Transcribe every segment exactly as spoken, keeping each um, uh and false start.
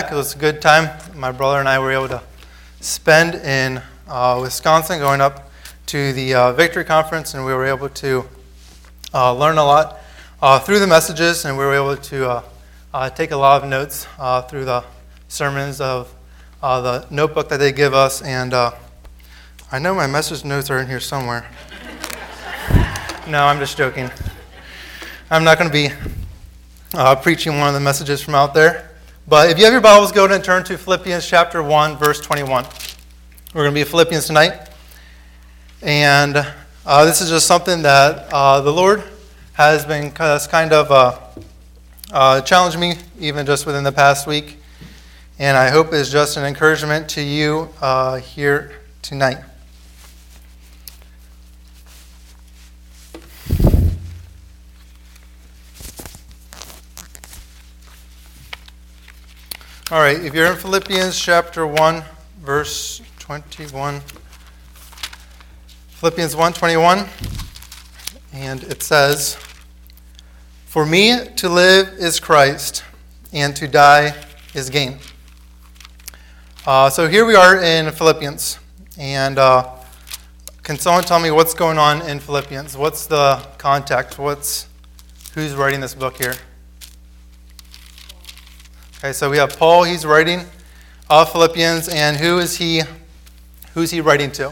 back. It was a good time. My brother and I were able to spend in uh, Wisconsin, going up to the uh, Victory Conference, and we were able to uh, learn a lot uh, through the messages, and we were able to uh, uh, take a lot of notes uh, through the sermons of uh, the notebook that they give us. And uh, I know my message notes are in here somewhere. No, I'm just joking. I'm not going to be uh, preaching one of the messages from out there. But if you have your Bibles, go ahead and turn to Philippians chapter one, verse twenty-one. We're going to be in Philippians tonight. And uh, this is just something that uh, the Lord has been has kind of uh, uh, challenged me, even just within the past week. And I hope it's just an encouragement to you uh, here tonight. All right, if you're in Philippians chapter one, verse twenty-one, Philippians one twenty-one, and it says, "For me to live is Christ, and to die is gain." Uh, so here we are in Philippians, and uh, can someone tell me what's going on in Philippians? What's the context? What's who's writing this book here? Okay, so we have Paul. He's writing uh, Philippians, and who is he? Who's he writing to?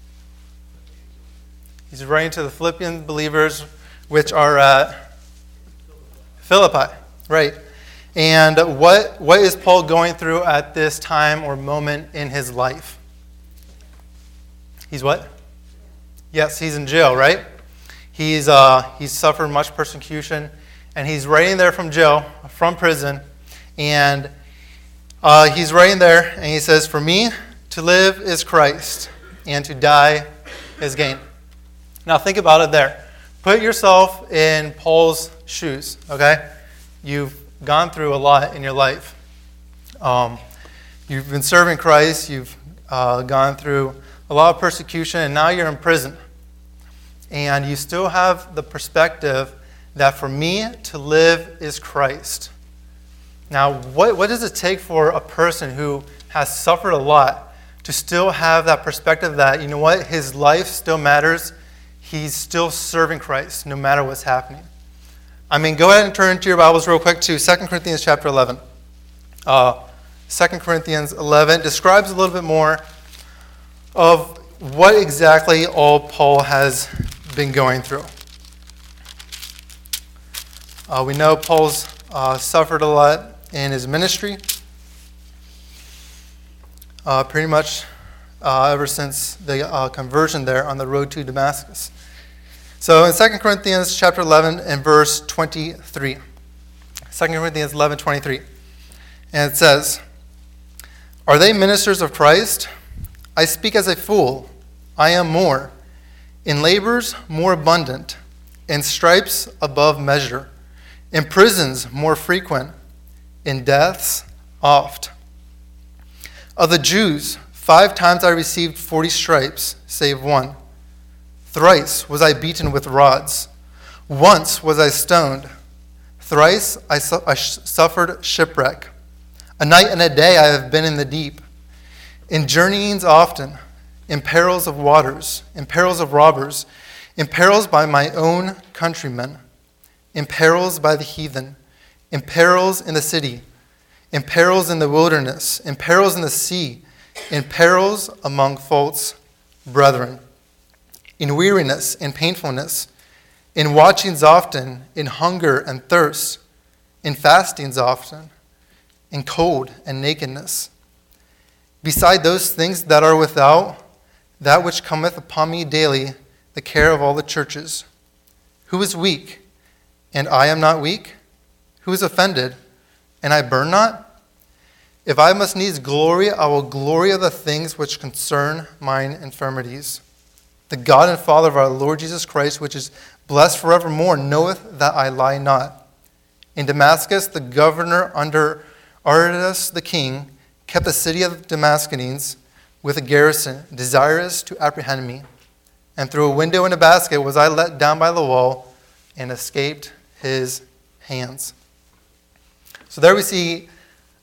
He's writing to the Philippian believers, which are at Philippi, right? And what what is Paul going through at this time or moment in his life? He's what? Yes, he's in jail, right? He's uh, he's suffered much persecution, and he's writing there from jail, from prison. And uh, he's writing there, and he says, "For me to live is Christ, and to die is gain." Now think about it there. Put yourself in Paul's shoes, okay? You've gone through a lot in your life. Um, you've been serving Christ, you've uh, gone through a lot of persecution, and now you're in prison. And you still have the perspective that for me to live is Christ. Now, what, what does it take for a person who has suffered a lot to still have that perspective that, you know what, his life still matters, he's still serving Christ no matter what's happening? I mean, go ahead and turn to your Bibles real quick to Second Corinthians chapter eleven. Uh, Second Corinthians eleven describes a little bit more of what exactly all Paul has been going through. Uh, we know Paul's uh, suffered a lot in his ministry, uh, pretty much uh, ever since the uh, conversion there on the road to Damascus. So in Second Corinthians chapter eleven and verse twenty-three, Second Corinthians eleven twenty-three, and it says, "Are they ministers of Christ? I speak as a fool. I am more. In labors more abundant, in stripes above measure, in prisons more frequent, in deaths oft. Of the Jews, five times I received forty stripes, save one. Thrice was I beaten with rods. Once was I stoned. Thrice I, su- I sh- suffered shipwreck. A night and a day I have been in the deep. In journeyings often, in perils of waters, in perils of robbers, in perils by my own countrymen, in perils by the heathen, in perils in the city, in perils in the wilderness, in perils in the sea, in perils among false brethren, in weariness and painfulness, in watchings often, in hunger and thirst, in fastings often, in cold and nakedness. Beside those things that are without, that which cometh upon me daily, the care of all the churches. Who is weak, and I am not weak? Who is offended, and I burn not? If I must needs glory, I will glory of the things which concern mine infirmities. The God and Father of our Lord Jesus Christ, which is blessed forevermore, knoweth that I lie not. In Damascus, the governor under Aretas the king kept the city of the Damascenes with a garrison, desirous to apprehend me. And through a window in a basket was I let down by the wall and escaped his hands." So there we see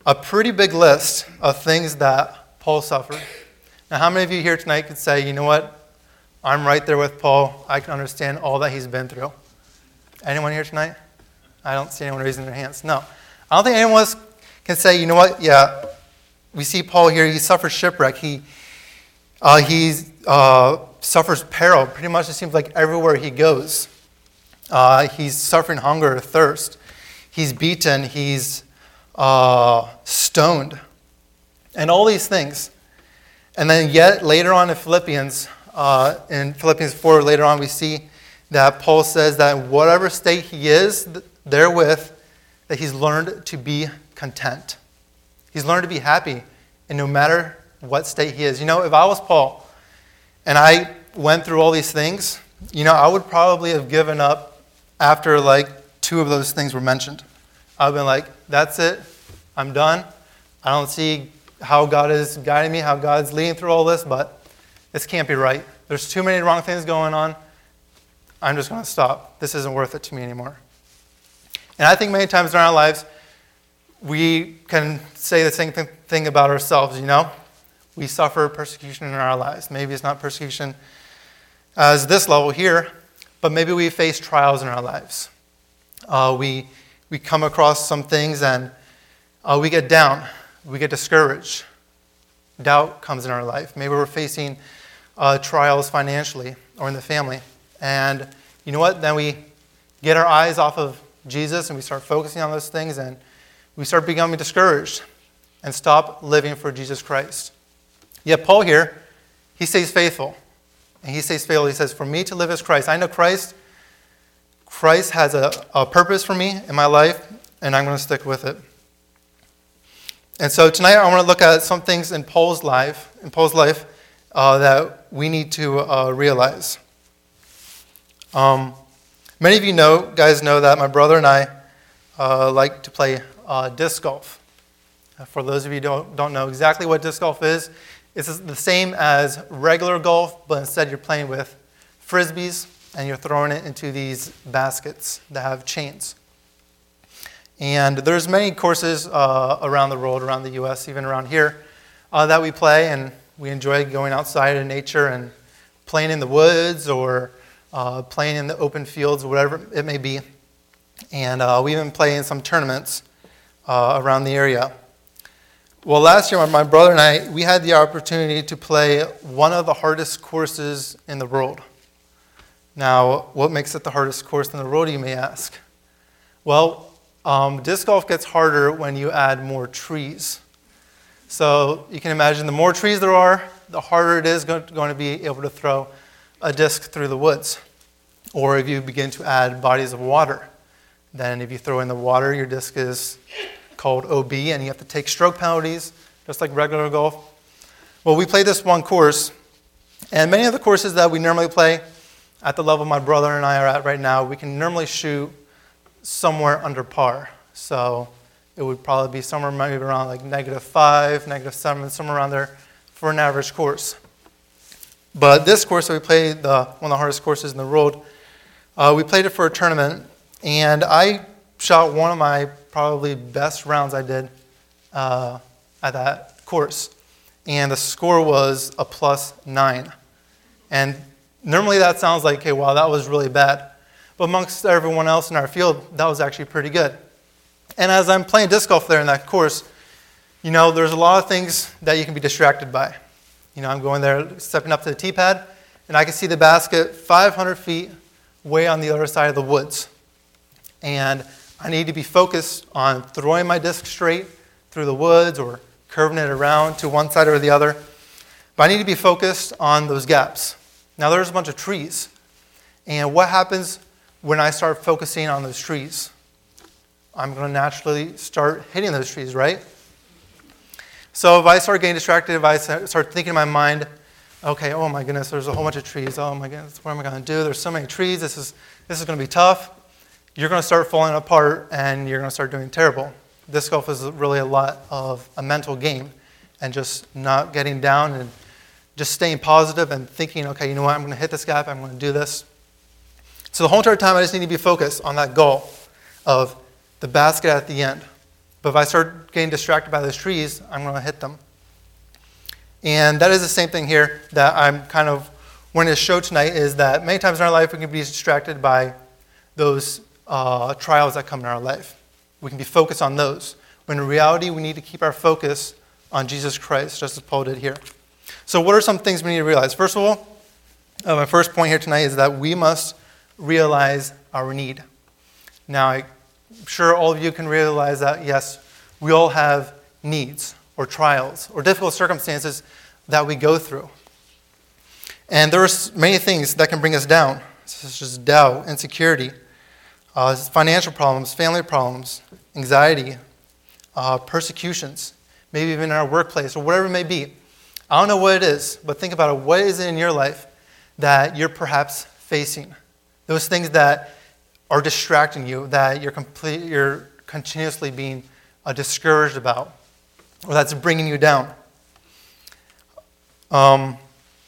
a pretty big list of things that Paul suffered. Now, how many of you here tonight could say, you know what, I'm right there with Paul. I can understand all that he's been through. Anyone here tonight? I don't see anyone raising their hands. No. I don't think anyone else can say, you know what, yeah, we see Paul here. He suffers shipwreck. He uh, he's, uh, suffers peril. Pretty much it seems like everywhere he goes. Uh, he's suffering hunger or thirst. He's beaten. He's uh, stoned. And all these things. And then yet later on in Philippians, uh, in Philippians four, later on we see that Paul says that in whatever state he is therewith, that he's learned to be content. He's learned to be happy, and no matter what state he is. You know, if I was Paul, and I went through all these things, you know, I would probably have given up after like two of those things were mentioned. I would have been like, that's it, I'm done. I don't see how God is guiding me, how God's leading through all this, but this can't be right. There's too many wrong things going on. I'm just going to stop. This isn't worth it to me anymore. And I think many times in our lives, we can say the same thing about ourselves, you know? We suffer persecution in our lives. Maybe it's not persecution as this level here, but maybe we face trials in our lives. Uh, we we come across some things and uh, we get down. We get discouraged. Doubt comes in our life. Maybe we're facing uh, trials financially or in the family. And you know what? Then we get our eyes off of Jesus and we start focusing on those things and we start becoming discouraged and stop living for Jesus Christ. Yet Paul here, he stays faithful. And he stays faithful. He says, for me to live as Christ. I know Christ. Christ has a, a purpose for me in my life, and I'm going to stick with it. And so tonight I want to look at some things in Paul's life, in Paul's life, uh, that we need to uh, realize. Um, many of you know, guys know that my brother and I uh, like to play uh, disc golf. For those of you who don't, don't know exactly what disc golf is, it's the same as regular golf, but instead you're playing with frisbees and you're throwing it into these baskets that have chains. And there's many courses uh, around the world, around the U S, even around here, uh, that we play, and we enjoy going outside in nature and playing in the woods or uh, playing in the open fields, whatever it may be. And uh, we even play in some tournaments uh, around the area. Well, last year, my brother and I, we had the opportunity to play one of the hardest courses in the world. Now, what makes it the hardest course in the world, you may ask? Well, um, disc golf gets harder when you add more trees. So you can imagine the more trees there are, the harder it is going to be able to throw a disc through the woods. Or if you begin to add bodies of water, then if you throw in the water, your disc is called O B, and you have to take stroke penalties, just like regular golf. Well, we played this one course, and many of the courses that we normally play at the level my brother and I are at right now, we can normally shoot somewhere under par. So it would probably be somewhere maybe around like negative five, negative seven, somewhere around there for an average course. But this course that we played, the, one of the hardest courses in the world, uh, we played it for a tournament, and I shot one of my probably best rounds I did uh, at that course. And the score was a plus nine. And normally that sounds like, okay, wow, that was really bad. But amongst everyone else in our field, that was actually pretty good. And as I'm playing disc golf there in that course, you know, there's a lot of things that you can be distracted by. You know, I'm going there, stepping up to the tee pad, and I can see the basket five hundred feet way on the other side of the woods. And I need to be focused on throwing my disc straight through the woods or curving it around to one side or the other. But I need to be focused on those gaps. Now there's a bunch of trees. And what happens when I start focusing on those trees? I'm going to naturally start hitting those trees, right? So if I start getting distracted, if I start thinking in my mind, okay, oh my goodness, there's a whole bunch of trees. Oh my goodness, what am I going to do? There's so many trees. This is this is going to be tough. You're going to start falling apart and you're going to start doing terrible. Disc golf is really a lot of a mental game and just not getting down and just staying positive and thinking, okay, you know what, I'm going to hit this gap, I'm going to do this. So the whole entire time I just need to be focused on that goal of the basket at the end. But if I start getting distracted by those trees, I'm going to hit them. And that is the same thing here that I'm kind of wanting to show tonight, is that many times in our life we can be distracted by those uh, trials that come in our life. We can be focused on those, when in reality we need to keep our focus on Jesus Christ, just as Paul did here. So what are some things we need to realize? First of all, uh, my first point here tonight is that we must realize our need. Now, I'm sure all of you can realize that, yes, we all have needs or trials or difficult circumstances that we go through. And there are many things that can bring us down, such as doubt, insecurity, uh, financial problems, family problems, anxiety, uh, persecutions, maybe even in our workplace or whatever it may be. I don't know what it is, but think about it. What is it in your life that you're perhaps facing? Those things that are distracting you, that you're complete, you're continuously being uh, discouraged about, or that's bringing you down. Um,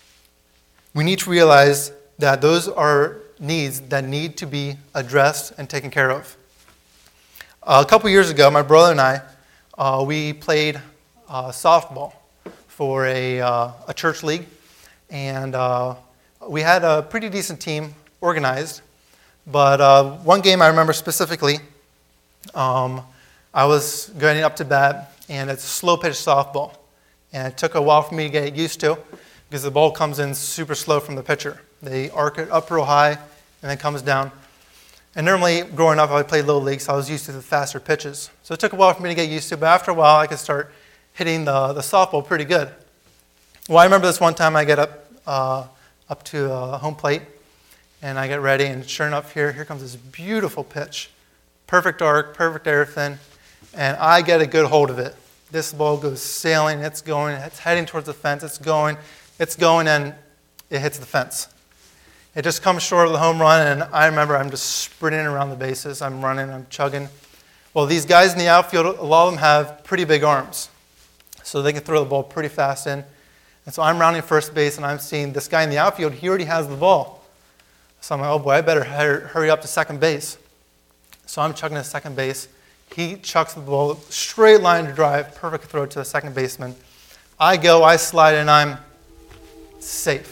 we need to realize that those are needs that need to be addressed and taken care of. Uh, a couple years ago, my brother and I, uh, we played uh, softball for a, uh, a church league, and uh, we had a pretty decent team organized. But uh, one game I remember specifically, um, I was going up to bat, and it's a slow-pitch softball. And it took a while for me to get used to, because the ball comes in super slow from the pitcher. They arc it up real high, and then comes down. And normally, growing up, I played little league, so I was used to the faster pitches. So it took a while for me to get used to, but after a while, I could start hitting the, the softball pretty good. Well, I remember this one time I get up uh, up to uh, home plate, and I get ready, and sure enough, here, here comes this beautiful pitch. Perfect arc, perfect everything, and I get a good hold of it. This ball goes sailing, it's going, it's heading towards the fence, it's going, it's going, and it hits the fence. It just comes short of the home run, and I remember I'm just sprinting around the bases. I'm running, I'm chugging. Well, these guys in the outfield, a lot of them have pretty big arms, so they can throw the ball pretty fast in. And so I'm rounding first base, and I'm seeing this guy in the outfield, he already has the ball. So I'm like, oh boy, I better hurry up to second base. So I'm chugging to second base. He chucks the ball, straight line to drive, perfect throw to the second baseman. I go, I slide, and I'm safe.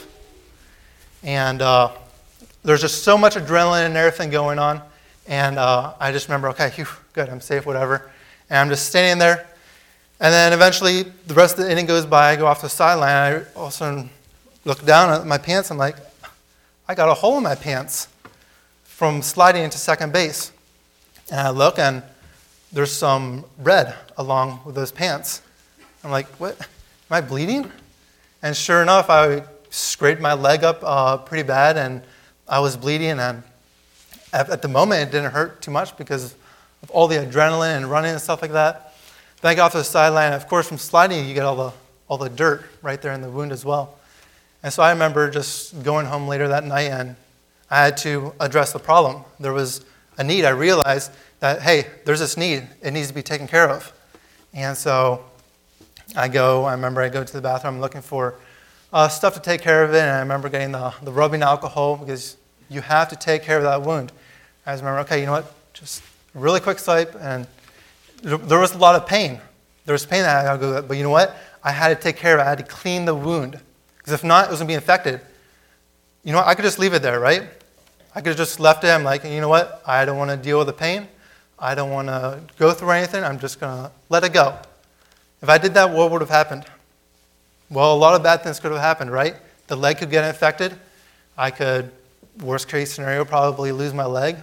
And uh, there's just so much adrenaline and everything going on. And uh, I just remember, okay, whew, good, I'm safe, whatever. And I'm just standing there. And then eventually, the rest of the inning goes by. I go off to the sideline. I all of a sudden look down at my pants. I'm like, I got a hole in my pants from sliding into second base. And I look, and there's some red along with those pants. I'm like, what? Am I bleeding? And sure enough, I scraped my leg up uh, pretty bad, and I was bleeding. And at, at the moment, it didn't hurt too much because of all the adrenaline and running and stuff like that. Then I got off to the sideline. Of course, from sliding, you get all the all the dirt right there in the wound as well. And so I remember just going home later that night, and I had to address the problem. There was a need. I realized that, hey, there's this need. It needs to be taken care of. And so I go, I remember I go to the bathroom looking for uh, stuff to take care of it, and I remember getting the, the rubbing alcohol, because you have to take care of that wound. I just remember, okay, you know what, just a really quick swipe, and there was a lot of pain. There was pain that I had to go, but you know what? I had to take care of it. I had to clean the wound, because if not, it was going to be infected. You know what? I could just leave it there, right? I could have just left it. I'm like, you know what? I don't want to deal with the pain. I don't want to go through anything. I'm just going to let it go. If I did that, what would have happened? Well, a lot of bad things could have happened, right? The leg could get infected. I could, worst case scenario, probably lose my leg.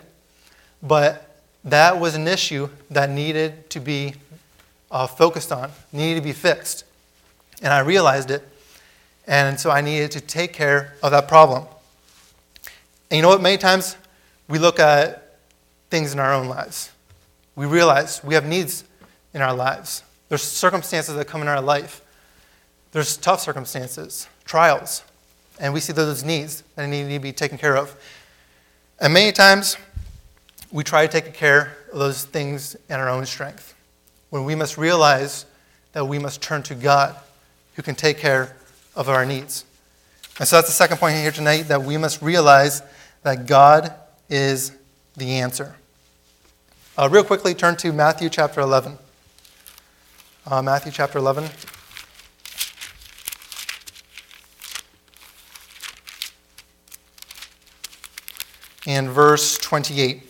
But that was an issue that needed to be uh, focused on, needed to be fixed. And I realized it. And so I needed to take care of that problem. And you know what? Many times we look at things in our own lives. We realize we have needs in our lives. There's circumstances that come in our life. There's tough circumstances, trials. And we see those needs that need to be taken care of. And many times we try to take care of those things in our own strength, when we must realize that we must turn to God, who can take care of our needs. And so that's the second point here tonight, that we must realize that God is the answer. Uh, real quickly, turn to Matthew chapter eleven. Uh, Matthew chapter eleven. And verse twenty-eight.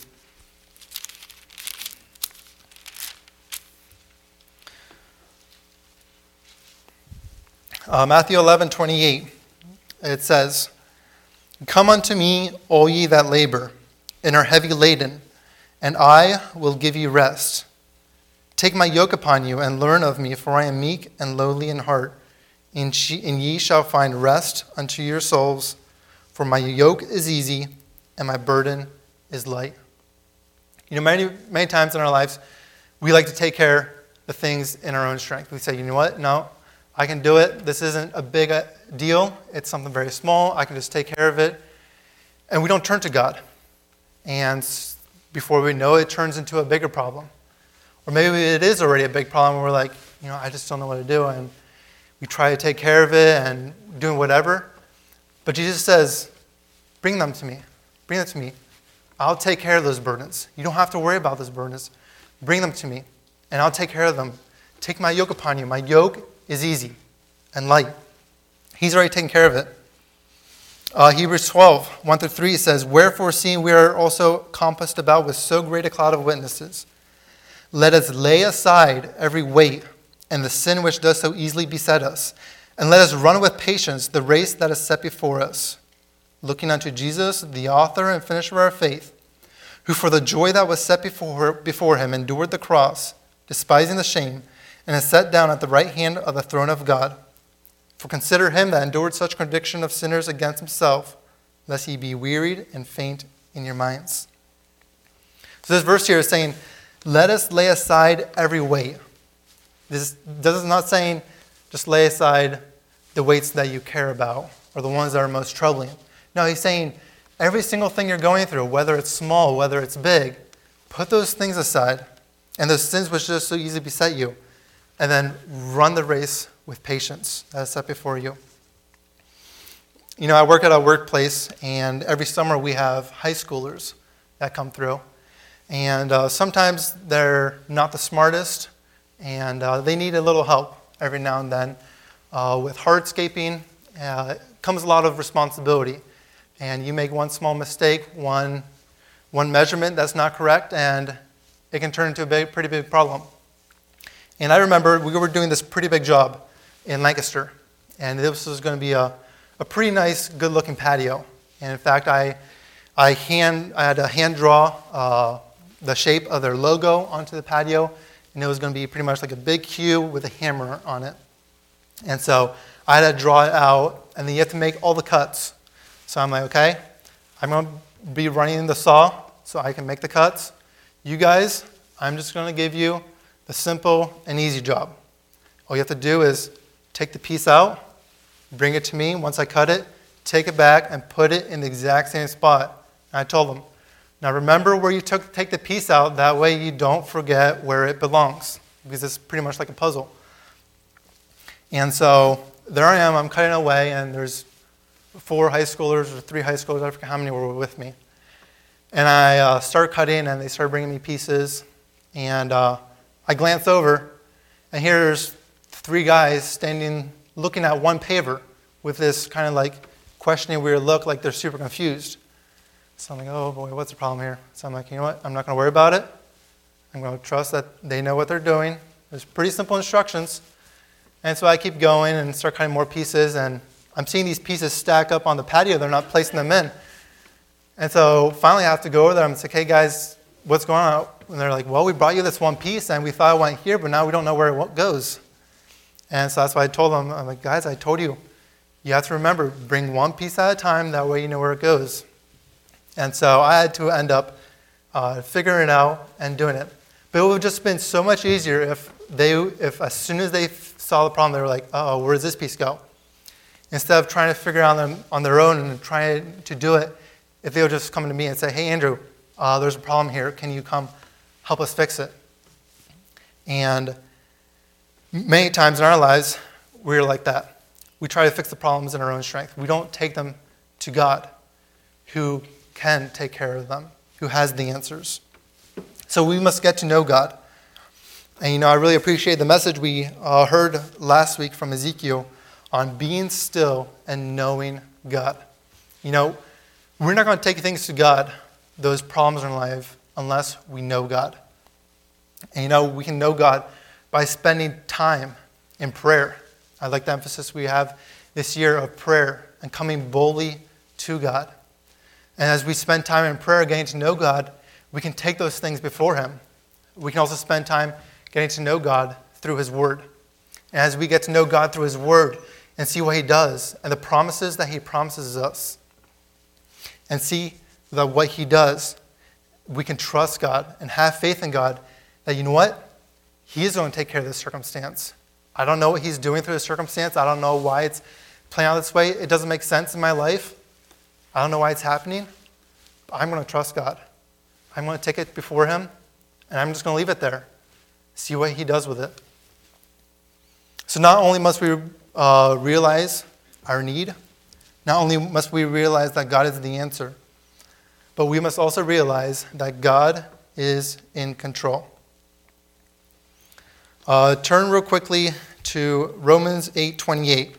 Uh, Matthew eleven, twenty-eight. It says, "Come unto me, all ye that labor, and are heavy laden, and I will give you rest. Take my yoke upon you, and learn of me, for I am meek and lowly in heart, and ye shall find rest unto your souls. For my yoke is easy, and my burden is light." You know, many many times in our lives, we like to take care of the things in our own strength. We say, you know what, no, I can do it. This isn't a big deal. It's something very small. I can just take care of it. And we don't turn to God. And before we know it, it turns into a bigger problem. Or maybe it is already a big problem, and we're like, you know, I just don't know what to do. And we try to take care of it and doing whatever. But Jesus says, bring them to me. Bring them to me. I'll take care of those burdens. You don't have to worry about those burdens. Bring them to me, and I'll take care of them. Take my yoke upon you. My yoke is easy and light. He's already taken care of it. Uh, Hebrews twelve, one through three says, "Wherefore, seeing we are also compassed about with so great a cloud of witnesses, let us lay aside every weight and the sin which does so easily beset us, and let us run with patience the race that is set before us, looking unto Jesus, the author and finisher of our faith, who for the joy that was set before, before him endured the cross, despising the shame, and is set down at the right hand of the throne of God. For consider him that endured such contradiction of sinners against himself, lest ye be wearied and faint in your minds." So this verse here is saying, let us lay aside every weight. This, this is not saying just lay aside the weights that you care about or the ones that are most troubling. No, he's saying every single thing you're going through, whether it's small, whether it's big, put those things aside and those sins which just so easily beset you, and then run the race with patience that is set before you. You know, I work at a workplace, and every summer we have high schoolers that come through. And uh, sometimes they're not the smartest, and uh, they need a little help every now and then. Uh, with hardscaping uh, comes a lot of responsibility. And you make one small mistake, one, one measurement that's not correct, and it can turn into a big, pretty big problem. And I remember we were doing this pretty big job in Lancaster, and this was going to be a, a pretty nice, good-looking patio. And in fact, I I hand I had to hand draw uh, the shape of their logo onto the patio, and it was going to be pretty much like a big Q with a hammer on it. And so I had to draw it out, and then you have to make all the cuts. So I'm like, okay, I'm going to be running the saw so I can make the cuts. You guys, I'm just going to give you the simple and easy job. All you have to do is take the piece out, bring it to me. Once I cut it, take it back and put it in the exact same spot. And I told them, now remember where you took take the piece out. That way you don't forget where it belongs, because it's pretty much like a puzzle. And so there I am. I'm cutting away, and there's four high schoolers or three high schoolers. I forget how many were with me. And I uh, start cutting, and they start bringing me pieces. And uh, I glance over, and here's three guys standing looking at one paver with this kind of like questioning weird look, like they're super confused. So I'm like, oh boy, what's the problem here? So I'm like, you know what? I'm not going to worry about it. I'm going to trust that they know what they're doing. There's pretty simple instructions. And so I keep going and start cutting more pieces, and I'm seeing these pieces stack up on the patio. They're not placing them in. And so finally I have to go over there. I'm like, hey guys, what's going on? And they're like, well, we brought you this one piece, and we thought it went here, but now we don't know where it goes. And so that's why I told them, I'm like, guys, I told you, you have to remember, bring one piece at a time, that way you know where it goes. And so I had to end up uh, figuring it out and doing it. But it would have just been so much easier if they, if as soon as they saw the problem, they were like, oh, where does this piece go? Instead of trying to figure it out on, them, on their own and trying to do it, if they would just come to me and say, hey, Andrew, uh, there's a problem here. Can you come help us fix it? And many times in our lives, we're like that. We try to fix the problems in our own strength. We don't take them to God, who can take care of them, who has the answers. So we must get to know God. And you know, I really appreciate the message we uh, heard last week from Ezekiel on being still and knowing God. You know, we're not going to take things to God, those problems in life, unless we know God. And you know, we can know God by spending time in prayer. I like the emphasis we have this year of prayer and coming boldly to God. And as we spend time in prayer getting to know God, we can take those things before Him. We can also spend time getting to know God through His Word. And as we get to know God through His Word and see what He does and the promises that He promises us and see that what He does, we can trust God and have faith in God that, you know what? He is going to take care of this circumstance. I don't know what He's doing through this circumstance. I don't know why it's playing out this way. It doesn't make sense in my life. I don't know why it's happening. But I'm going to trust God. I'm going to take it before Him, and I'm just going to leave it there. See what He does with it. So not only must we uh, realize our need, not only must we realize that God is the answer, but we must also realize that God is in control. Uh, turn real quickly to Romans eight twenty-eight.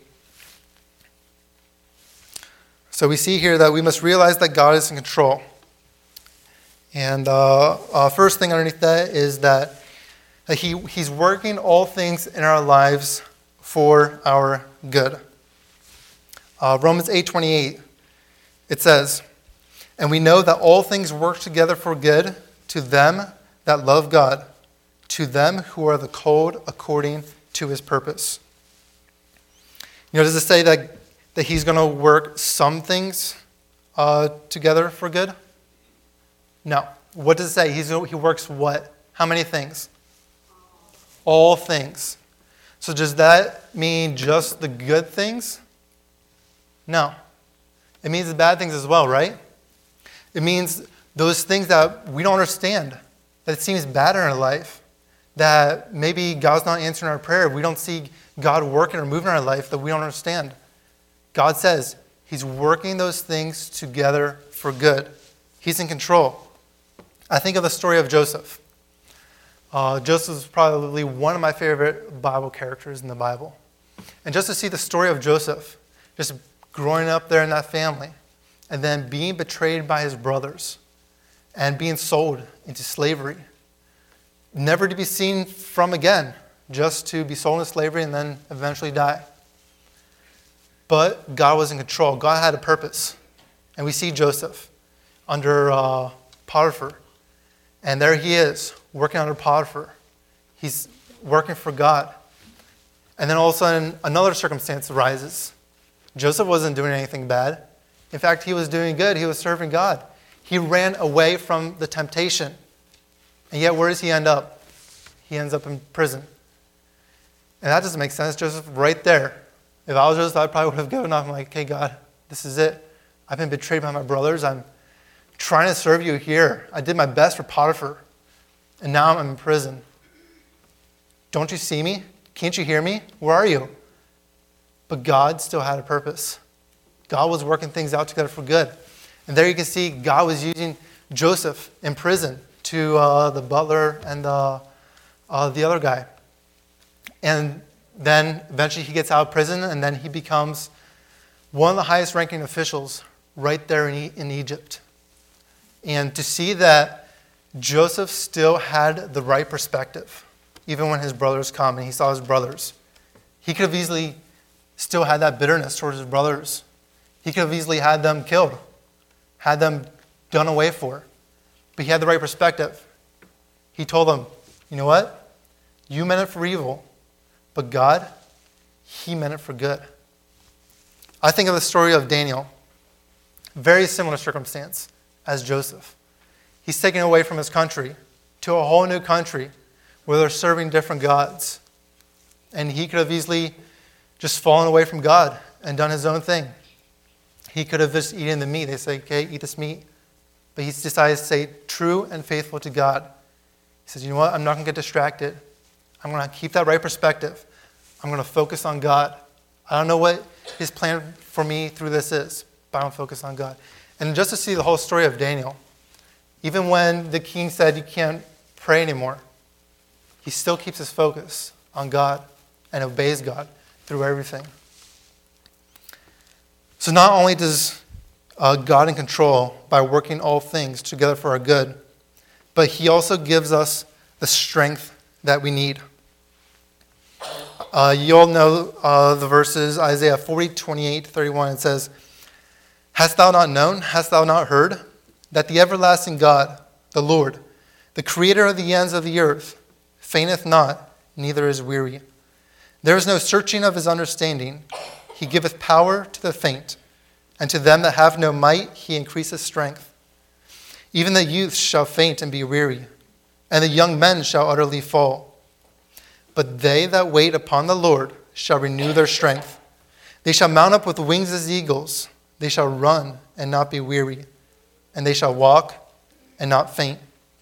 So we see here that we must realize that God is in control. And uh, uh, first thing underneath that is that that he, He's working all things in our lives for our good. Uh, Romans eight twenty-eight, it says, "And we know that all things work together for good to them that love God, to them who are the called according to His purpose." You know, does it say that, that He's going to work some things uh, together for good? No. What does it say? He's, he works what? How many things? All things. So does that mean just the good things? No. It means the bad things as well, right? It means those things that we don't understand, that it seems bad in our life, that maybe God's not answering our prayer, we don't see God working or moving in our life, that we don't understand. God says He's working those things together for good. He's in control. I think of the story of Joseph. Uh, Joseph is probably one of my favorite Bible characters in the Bible. And just to see the story of Joseph, just growing up there in that family, and then being betrayed by his brothers, and being sold into slavery, never to be seen from again, just to be sold into slavery and then eventually die. But God was in control. God had a purpose. And we see Joseph under uh, Potiphar. And there he is, working under Potiphar. He's working for God. And then all of a sudden, another circumstance arises. Joseph wasn't doing anything bad. In fact, he was doing good. He was serving God. He ran away from the temptation. And yet, where does he end up? He ends up in prison. And that doesn't make sense. Joseph right there. If I was Joseph, I probably would have given up. I'm like, okay, God, this is it. I've been betrayed by my brothers. I'm trying to serve you here. I did my best for Potiphar. And now I'm in prison. Don't you see me? Can't you hear me? Where are you? But God still had a purpose. God was working things out together for good. And there you can see God was using Joseph in prison to uh, the butler and the, uh, the other guy. And then eventually he gets out of prison, and then he becomes one of the highest ranking officials right there in, e- in Egypt. And to see that Joseph still had the right perspective, even when his brothers come and he saw his brothers. He could have easily still had that bitterness towards his brothers. He could have easily had them killed, had them done away for. But he had the right perspective. He told them, you know what? You meant it for evil, but God, He meant it for good. I think of the story of Daniel. Very similar circumstance as Joseph. He's taken away from his country to a whole new country where they're serving different gods. And he could have easily just fallen away from God and done his own thing. He could have just eaten the meat. They say, okay, eat this meat. But he's decided to stay true and faithful to God. He says, you know what? I'm not going to get distracted. I'm going to keep that right perspective. I'm going to focus on God. I don't know what His plan for me through this is, but I'm going to focus on God. And just to see the whole story of Daniel, even when the king said you can't pray anymore, he still keeps his focus on God and obeys God through everything. So not only does uh, God in control by working all things together for our good, but he also gives us the strength that we need. Uh, you all know uh, the verses, Isaiah forty, twenty-eight, thirty-one. It says, "Hast thou not known, hast thou not heard, that the everlasting God, the Lord, the creator of the ends of the earth, fainteth not, neither is weary. There is no searching of his understanding. He giveth power to the faint, and to them that have no might he increaseth strength. Even the youths shall faint and be weary, and the young men shall utterly fall. But they that wait upon the Lord shall renew their strength. They shall mount up with wings as eagles. They shall run and not be weary, and they shall walk and not faint."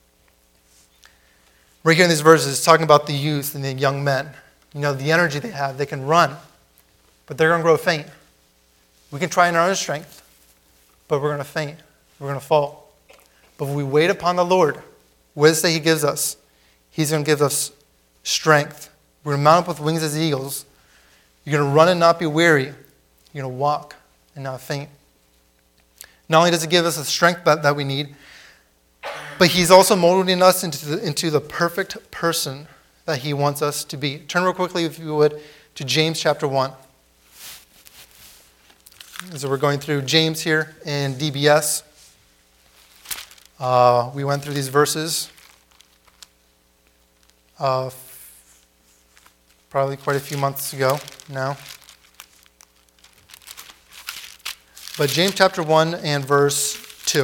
Right here in these verses, it's talking about the youth and the young men. You know, the energy they have. They can run, but they're going to grow faint. We can try in our own strength, but we're going to faint. We're going to fall. But if we wait upon the Lord, what does it say he gives us? He's going to give us strength. We're going to mount up with wings as eagles. You're going to run and not be weary. You're going to walk and not faint. Not only does he give us the strength that, that we need, but he's also molding us into the, into the perfect person that he wants us to be. Turn real quickly, if you would, to James chapter one. So we're going through James here in D B S. Uh, we went through these verses uh, probably quite a few months ago now. But James chapter one and verse two.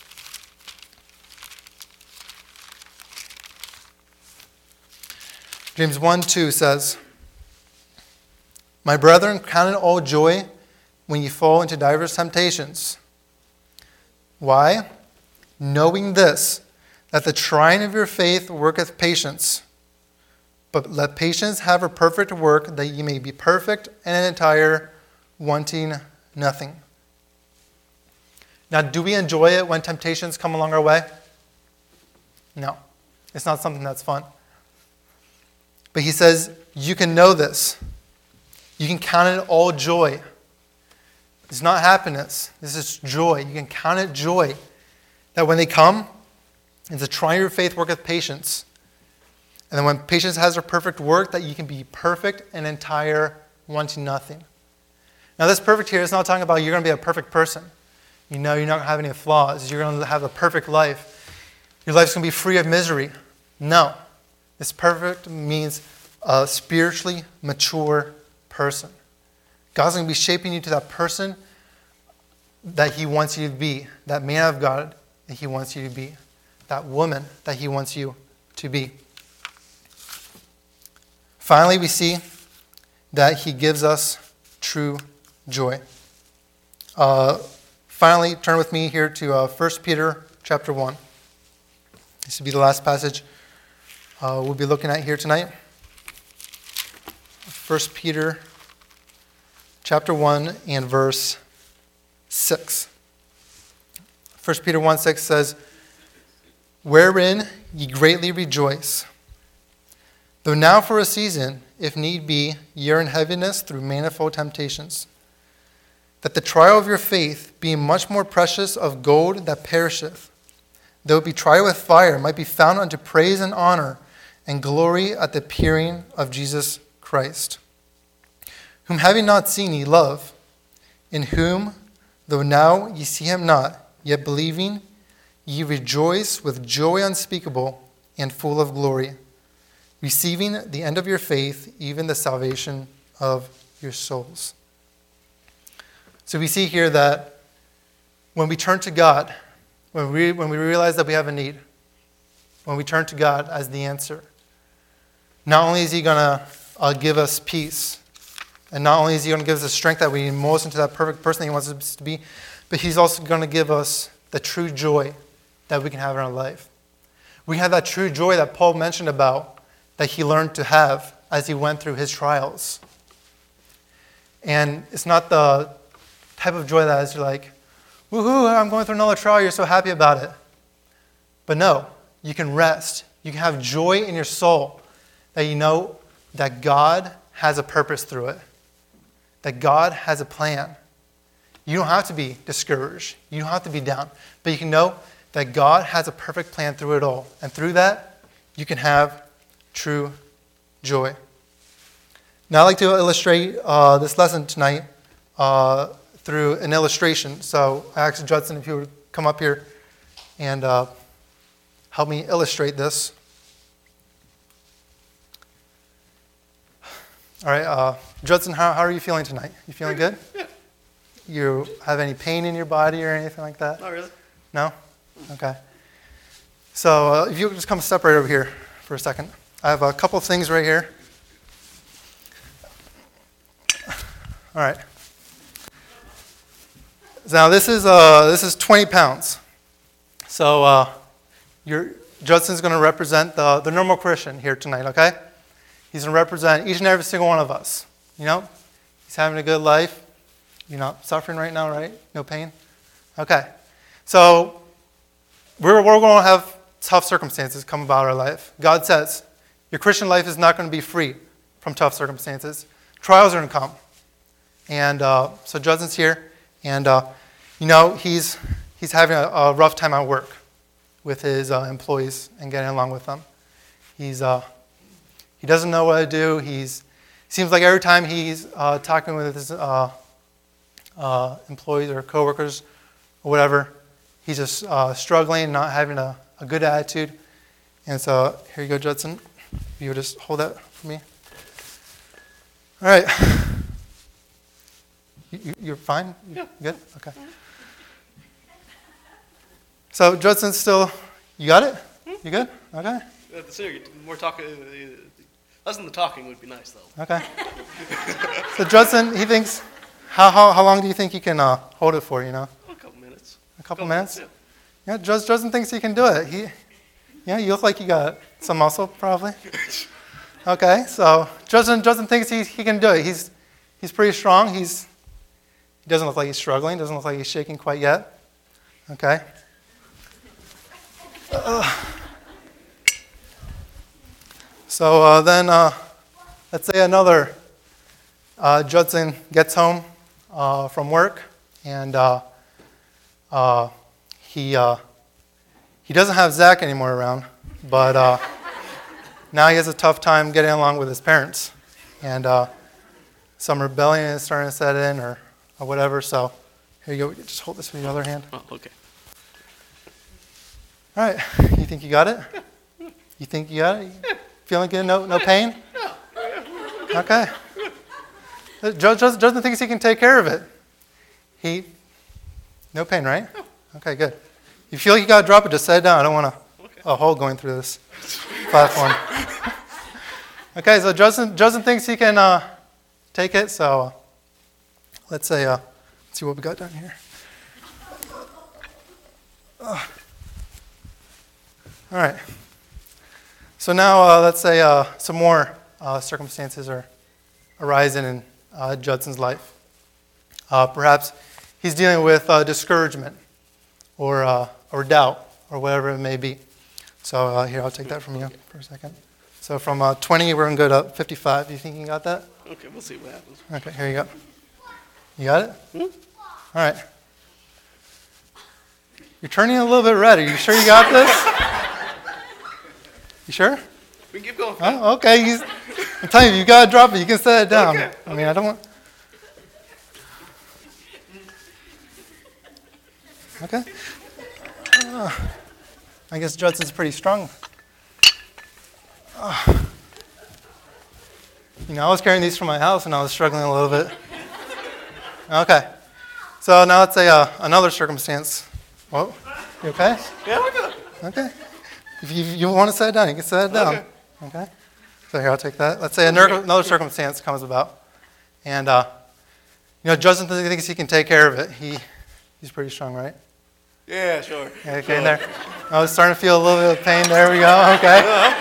James one two says, "My brethren, count it all joy when ye fall into divers temptations." Why? "Knowing this, that the trying of your faith worketh patience. But let patience have her perfect work, that ye may be perfect and entire, wanting nothing." Now, do we enjoy it when temptations come along our way? No. It's not something that's fun. But he says, you can know this. You can count it all joy. It's not happiness. This is joy. You can count it joy. That when they come, it's a trying your faith worketh patience. And then when patience has her perfect work, that you can be perfect and entire, wanting nothing. Now this perfect here is not talking about you're going to be a perfect person. You know you're not going to have any flaws. You're going to have a perfect life. Your life's going to be free of misery. No. This perfect means a spiritually mature person. God's going to be shaping you to that person that he wants you to be. That man of God that he wants you to be. That woman that he wants you to be. Finally, we see that he gives us true joy. Uh, finally, turn with me here to uh, First Peter chapter one. This will be the last passage uh, we'll be looking at here tonight. First Peter chapter one and verse six. First Peter one six says, "Wherein ye greatly rejoice, though now for a season, if need be, ye are in heaviness through manifold temptations, that the trial of your faith, being much more precious of gold that perisheth, though it be tried with fire, might be found unto praise and honor and glory at the appearing of Jesus Christ, whom having not seen ye love, in whom, though now ye see him not, yet believing, ye rejoice with joy unspeakable and full of glory, receiving the end of your faith, even the salvation of your souls." So we see here that when we turn to God, when we, when we realize that we have a need, when we turn to God as the answer, not only is he going to uh, give us peace, and not only is he going to give us the strength that we need most into that perfect person that he wants us to be, but he's also going to give us the true joy that we can have in our life. We have that true joy that Paul mentioned about, that he learned to have as he went through his trials. And it's not the type of joy that is like, woohoo, I'm going through another trial, you're so happy about it. But no, you can rest. You can have joy in your soul that you know that God has a purpose through it, that God has a plan. You don't have to be discouraged. You don't have to be down. But you can know that God has a perfect plan through it all. And through that, you can have true joy. Now, I'd like to illustrate uh, this lesson tonight uh, through an illustration. So I asked Judson if he would come up here and uh, help me illustrate this. All right, uh, Judson, how, how are you feeling tonight? You feeling good? Yeah. You have any pain in your body or anything like that? Not really. No? Okay. So uh, if you just come step right over here for a second. I have a couple things right here. All right. Now this is uh, this is twenty pounds. So uh, your Judson's going to represent the, the normal Christian here tonight, okay? He's going to represent each and every single one of us. You know, he's having a good life. You're not suffering right now, right? No pain? Okay. So we're, we're going to have tough circumstances come about our life. God says your Christian life is not going to be free from tough circumstances. Trials are going to come. And uh, so Judson's here. And, uh, you know, he's he's having a, a rough time at work with his uh, employees and getting along with them. He's... Uh, He doesn't know what to do. He's seems like every time he's uh, talking with his uh, uh, employees or coworkers or whatever, he's just uh, struggling, not having a, a good attitude. And so here you go, Judson. You would just hold that for me. All right. You, you, you're fine? You Yeah. Good? Okay. So Judson's still, you got it? You good? Okay. Uh, the sooner you get more talking, uh, less than the talking would be nice, though. Okay. So Judson, he thinks, how how how long do you think he can uh, hold it for? You know, A couple minutes. a couple, Couple minutes. minutes, Yeah. Judson, Judson thinks he can do it. He, yeah, you look like you got some muscle, probably. Okay. So Judson Judson thinks he he can do it. He's he's pretty strong. He's he doesn't look like he's struggling. Doesn't look like he's shaking quite yet. Okay. Uh, So uh, then, uh, let's say another uh, Judson gets home uh, from work, and uh, uh, he uh, he doesn't have Zach anymore around, but uh, now he has a tough time getting along with his parents, and uh, some rebellion is starting to set in, or, or whatever. So here you go. Just hold this with your other hand. Oh, okay. All right. You think you got it? You think you got it? Feeling good? No, no pain? Okay. Judson Judson thinks he can take care of it. He, no pain, right? Okay, good. You feel like you got to drop it, just set it down. I don't want a, a hole going through this platform. Okay, so Judson, Judson thinks he can uh, take it. So let's say, uh, let's see what we got down here. Uh, all right. So now, uh, let's say uh, some more uh, circumstances are arising in uh, Judson's life. Uh, perhaps he's dealing with uh, discouragement or uh, or doubt or whatever it may be. So uh, here, I'll take that from you for a second. So from uh, twenty, we're going to go to fifty-five. Do you think you got that? Okay, we'll see what happens. Okay, here you go. You got it? Mm-hmm. All right. You're turning a little bit red. Are you sure you got this? You sure? We can keep going. Oh, okay. He's, I'm telling you, you got to drop it. You can set it down. Okay, I mean, I don't want... Okay. Uh, I guess Judson's pretty strong. Uh, you know, I was carrying these from my house, and I was struggling a little bit. Okay. So now let's say uh, another circumstance. Whoa. You okay? Yeah, we're good. Okay. If you, you want to set it down, you can set it down. Okay. Okay. So here, I'll take that. Let's say another, another circumstance comes about. And, uh, you know, Judson thinks he can take care of it. He He's pretty strong, right? Yeah, sure. Okay, sure. There. I was starting to feel a little bit of pain. There we go. Okay.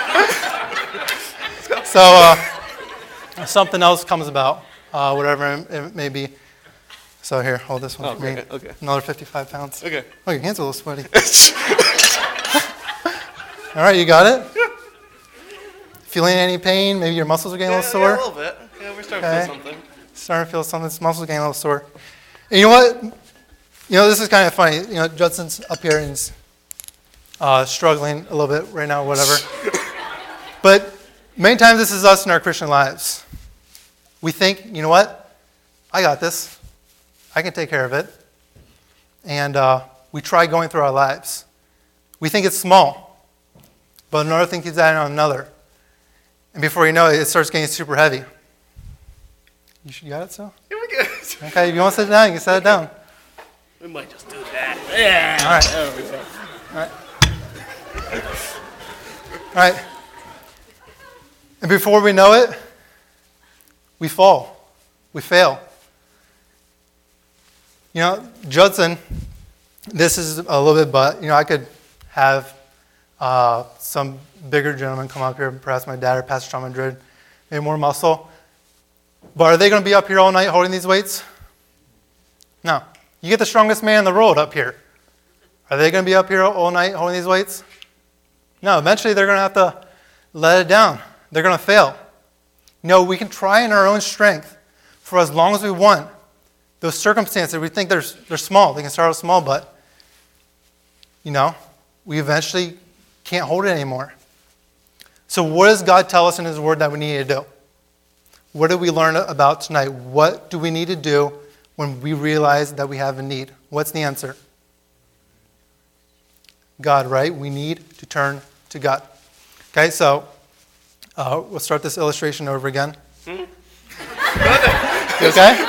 So uh, something else comes about, uh, whatever it may be. So here, hold this one Oh, for me. okay, okay. Another fifty-five pounds. Okay. Oh, your hands are a little sweaty. All right, you got it? Feeling any pain? Maybe your muscles are getting Yeah, a little sore? yeah, a little bit. Yeah, we're starting Okay. to feel something. Starting to feel something. Muscles are getting a little sore. And you know what? You know, this is kind of funny. You know, Judson's up here and he's uh, struggling a little bit right now, whatever. But many times this is us in our Christian lives. We think, you know what? I got this. I can take care of it. And uh, we try going through our lives. We think it's small, but another thing keeps adding on another. And before you know it, it starts getting super heavy. You, you got it, so? Here we go. Okay, if you want to sit down, you can set it down. We might just do that. Yeah. All right. There we go. All right. All right. And before we know it, we fall. We fail. You know, Judson, this is a little bit, but, you know, I could have uh, some bigger gentlemen come up here, perhaps my dad or Pastor John Madrid, maybe more muscle. But are they going to be up here all night holding these weights? No. You get the strongest man in the world up here. Are they going to be up here all night holding these weights? No. Eventually they're going to have to let it down. They're going to fail. No, we can try in our own strength for as long as we want. Those circumstances, we think they're, they're small. They can start out small, but, you know, we eventually can't hold it anymore. So what does God tell us in His Word that we need to do? What did we learn about tonight? What do we need to do when we realize that we have a need? What's the answer? God, right? We need to turn to God. Okay, so uh, we'll start this illustration over again. Hmm? You okay?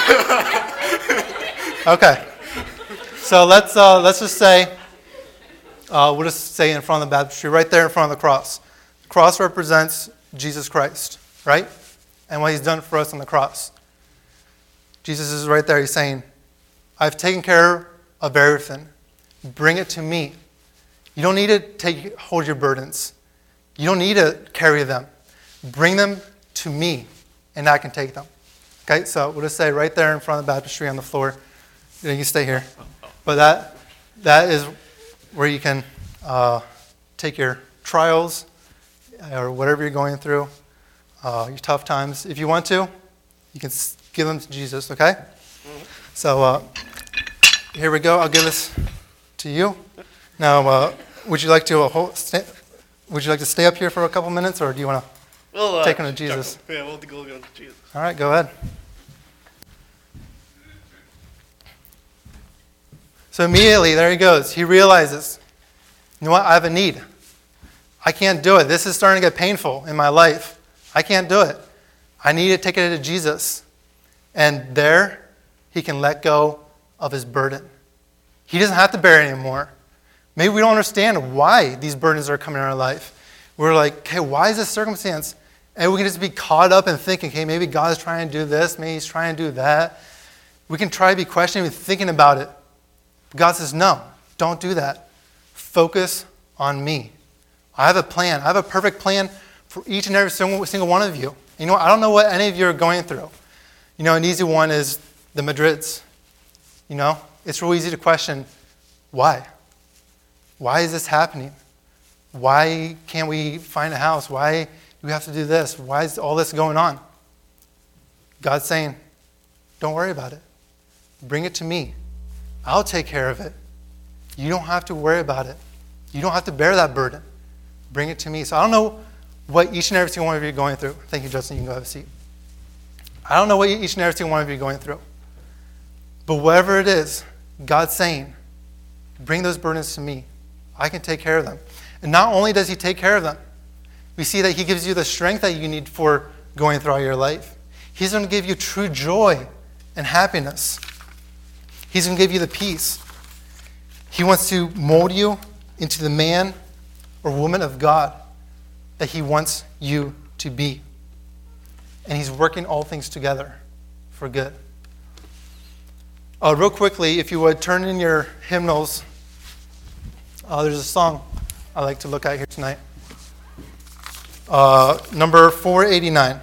Okay. So let's uh, let's just say, uh, we'll just say in front of the baptistry, right there in front of the cross. The cross represents Jesus Christ, right? And what He's done for us on the cross. Jesus is right there. He's saying, I've taken care of everything. Bring it to me. You don't need to take hold your burdens. You don't need to carry them. Bring them to me, and I can take them. Okay, so we'll just say right there in front of the baptistry on the floor. You can stay here. But that that is where you can uh, take your trials or whatever you're going through, uh, your tough times. If you want to, you can give them to Jesus, okay? Mm-hmm. So uh, here we go. I'll give this to you. Now, uh, would you like to uh, hold, stay, would you like to stay up here for a couple minutes, or do you want to we'll, uh, take them to Jesus? Yeah, we'll go to Jesus. All right, go ahead. So immediately, there he goes. He realizes, you know what? I have a need. I can't do it. This is starting to get painful in my life. I can't do it. I need to take it to Jesus. And there, he can let go of his burden. He doesn't have to bear it anymore. Maybe we don't understand why these burdens are coming in our life. We're like, okay, why is this circumstance? And we can just be caught up in thinking, okay, maybe God is trying to do this. Maybe He's trying to do that. We can try to be questioning and thinking about it. God says, no, don't do that. Focus on me. I have a plan. I have a perfect plan for each and every single, single one of you. You know, I don't know what any of you are going through. You know, an easy one is the Madrids. You know, it's real easy to question, why? Why is this happening? Why can't we find a house? Why do we have to do this? Why is all this going on? God's saying, don't worry about it. Bring it to me. I'll take care of it. You don't have to worry about it. You don't have to bear that burden. Bring it to me. So I don't know what each and every single one of you are going through. Thank you, Justin. You can go have a seat. I don't know what each and every single one of you are going through. But whatever it is, God's saying, bring those burdens to me. I can take care of them. And not only does He take care of them, we see that He gives you the strength that you need for going throughout your life. He's going to give you true joy and happiness. He's going to give you the peace. He wants to mold you into the man or woman of God that He wants you to be. And He's working all things together for good. Uh, real quickly, if you would, turn in your hymnals. Uh, there's a song I like to look at here tonight. Uh, number four eighty-nine.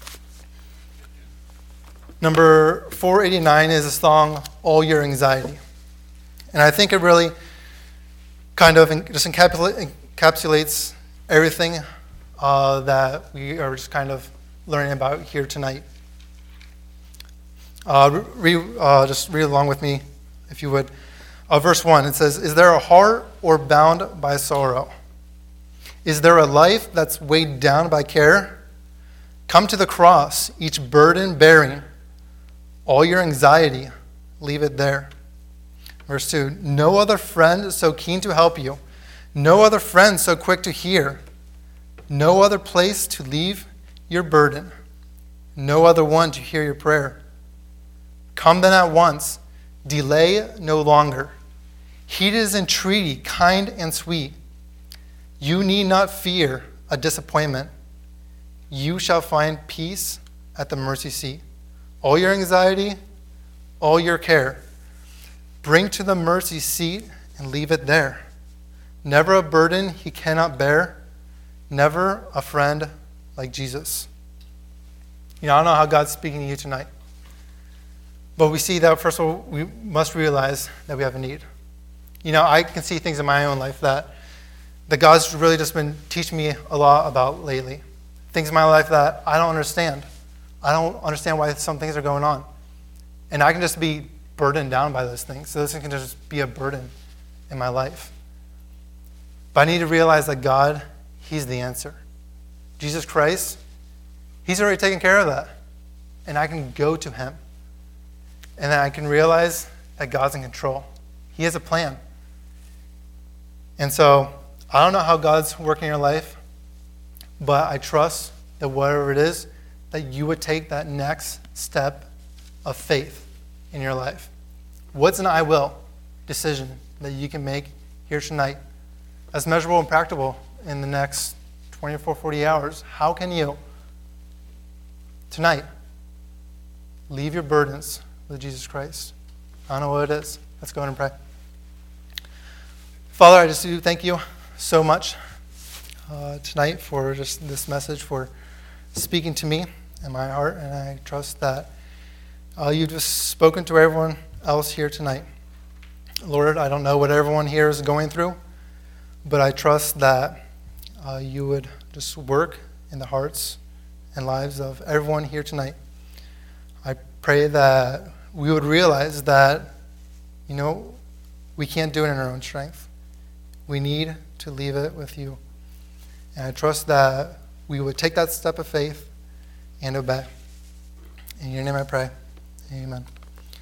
Number four eighty-nine is the song, All Your Anxiety. And I think it really kind of just encapsula- encapsulates everything uh, that we are just kind of learning about here tonight. Uh, re, uh, just read along with me, if you would. Uh, verse one, it says, "Is there a heart or bound by sorrow? Is there a life that's weighed down by care? Come to the cross, each burden bearing. All your anxiety, leave it there." Verse two, "No other friend so keen to help you. No other friend so quick to hear. No other place to leave your burden. No other one to hear your prayer. Come then at once, delay no longer. He is entreaty, kind and sweet. You need not fear a disappointment. You shall find peace at the mercy seat. All your anxiety, all your care, bring to the mercy seat and leave it there. Never a burden he cannot bear. Never a friend like Jesus." You know, I don't know how God's speaking to you tonight. But we see that, first of all, we must realize that we have a need. You know, I can see things in my own life that, that God's really just been teaching me a lot about lately. Things in my life that I don't understand. I don't understand why some things are going on. And I can just be burdened down by those things. So those things can just be a burden in my life. But I need to realize that God, he's the answer. Jesus Christ, he's already taken care of that. And I can go to him. And then I can realize that God's in control. He has a plan. And so, I don't know how God's working in your life, but I trust that whatever it is, that you would take that next step of faith in your life. What's an I will decision that you can make here tonight that's measurable and practical in the next twenty-four, forty hours? How can you, tonight, leave your burdens with Jesus Christ? I don't know what it is. Let's go ahead and pray. Father, I just do thank you so much uh, tonight for just this message, for speaking to me in my heart, and I trust that uh, you've just spoken to everyone else here tonight. Lord, I don't know what everyone here is going through, but I trust that uh, you would just work in the hearts and lives of everyone here tonight. I pray that we would realize that, you know, we can't do it in our own strength. We need to leave it with you. And I trust that we would take that step of faith and obey. In your name I pray. Amen.